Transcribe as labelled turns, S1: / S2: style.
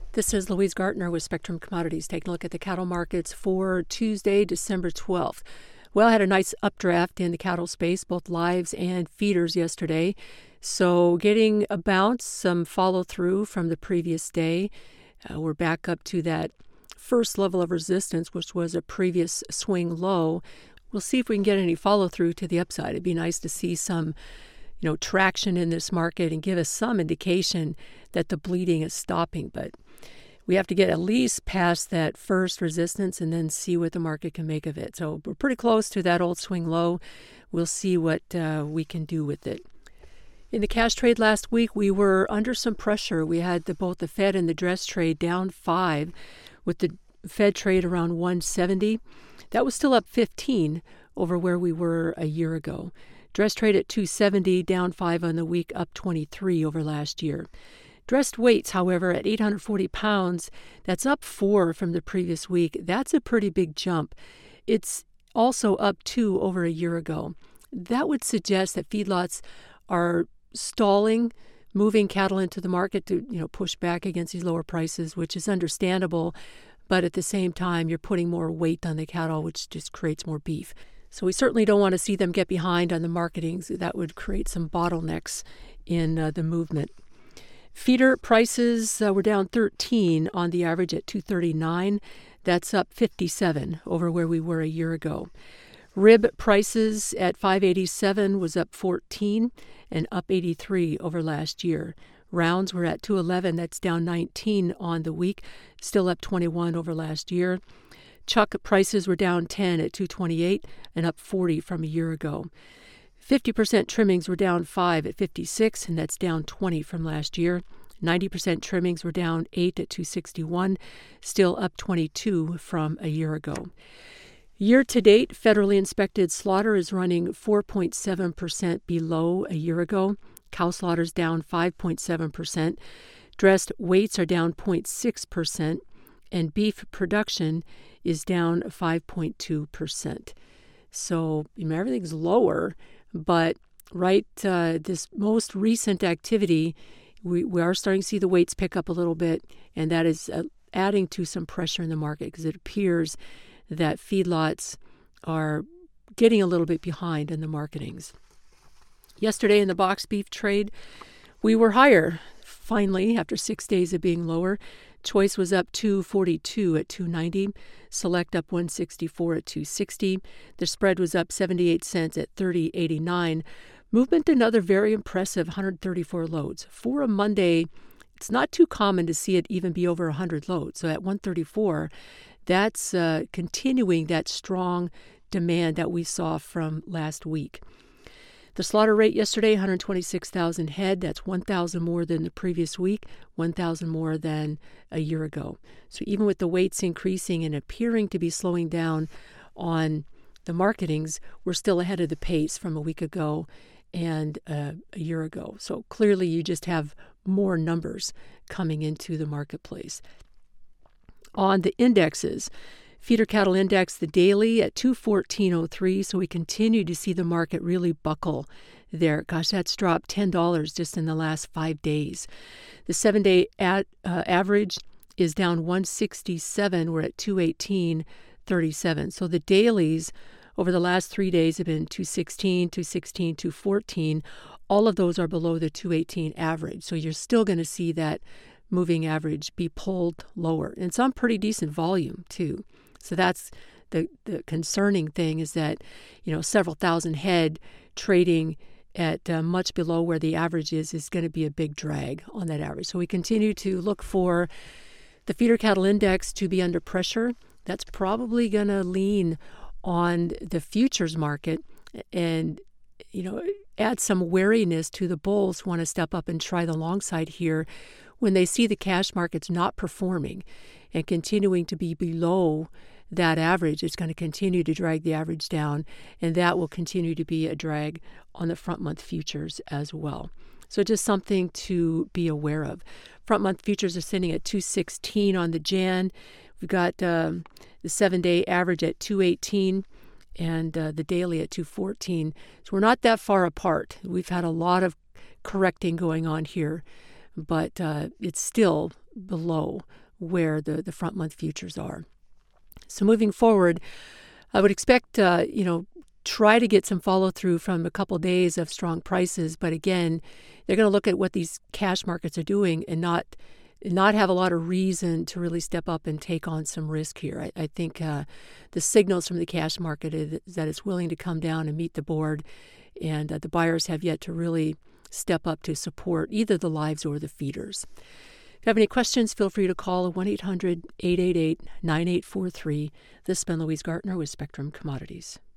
S1: This is Louise Gartner with Spectrum Commodities, taking a look at the cattle markets for Tuesday, December 12th. Well, I had a nice updraft in the cattle space, both lives and feeders yesterday. So getting a bounce, some follow through from the previous day. We're back up to that first level of resistance, which was a previous swing low. We'll see if we can get any follow through to the upside. It'd be nice to see some traction in this market and give us some indication that the bleeding is stopping. But we have to get at least past that first resistance and then see what the market can make of it. So we're pretty close to that old swing low. We'll see what we can do with it. In the cash trade last week, we were under some pressure. We had both the Fed and the dress trade down 5, with the Fed trade around 170. That was still up 15 over where we were a year ago. Dress trade at 270, down 5 on the week, up 23 over last year. Dressed weights, however, at 840 pounds, that's up 4 from the previous week. That's a pretty big jump. It's also up 2 over a year ago. That would suggest that feedlots are stalling, moving cattle into the market to push back against these lower prices, which is understandable. But at the same time, you're putting more weight on the cattle, which just creates more beef. So we certainly don't want to see them get behind on the marketing. So that would create some bottlenecks in the movement. Feeder prices were down 13 on the average at 239. That's up 57 over where we were a year ago. Rib prices at 587 was up 14 and up 83 over last year. Rounds were at 211. That's down 19 on the week, still up 21 over last year. Chuck prices were down 10 at 228 and up 40 from a year ago. 50% trimmings were down 5 at 56, and that's down 20 from last year. 90% trimmings were down 8 at 261, still up 22 from a year ago. Year-to-date, federally inspected slaughter is running 4.7% below a year ago. Cow slaughter is down 5.7%. Dressed weights are down 0.6%, and beef production is down 5.2%. So everything's lower, but this most recent activity, we are starting to see the weights pick up a little bit, and that is adding to some pressure in the market because it appears that feedlots are getting a little bit behind in the marketings. Yesterday in the box beef trade, we were higher, finally, after 6 days of being lower. Choice was up 242 at 290. Select up 164 at 260. The spread was up 78 cents at 30.89. Movement, another very impressive 134 loads. For a Monday, it's not too common to see it even be over 100 loads. So at 134, that's continuing that strong demand that we saw from last week. The slaughter rate yesterday, 126,000 head. That's 1,000 more than the previous week, 1,000 more than a year ago. So even with the weights increasing and appearing to be slowing down on the marketings, we're still ahead of the pace from a week ago and a year ago. So clearly you just have more numbers coming into the marketplace. On the indexes, feeder cattle index, the daily at 214.03, so we continue to see the market really buckle there. Gosh, that's dropped $10 just in the last 5 days. The 7-day average is down 167. We're at 218.37. So the dailies over the last 3 days have been 216, 216, 214. All of those are below the 218 average. So you're still going to see that moving average be pulled lower. And some pretty decent volume, too. So that's the concerning thing, is that, several thousand head trading at much below where the average is going to be a big drag on that average. So we continue to look for the feeder cattle index to be under pressure. That's probably going to lean on the futures market and, add some wariness to the bulls who want to step up and try the long side here when they see the cash markets not performing and continuing to be below that average. It's going to continue to drag the average down, and that will continue to be a drag on the front month futures as well. So just something to be aware of. Front month futures are sitting at 216 on the Jan. We've got the 7-day average at 218 and the daily at 214. So we're not that far apart. We've had a lot of correcting going on here, but it's still below where the front month futures are. So moving forward, I would expect, try to get some follow through from a couple days of strong prices. But again, they're going to look at what these cash markets are doing and not have a lot of reason to really step up and take on some risk here. I think the signals from the cash market is that it's willing to come down and meet the board, and the buyers have yet to really step up to support either the lives or the feeders. If you have any questions, feel free to call 1-800-888-9843. This has been Louise Gartner with Spectrum Commodities.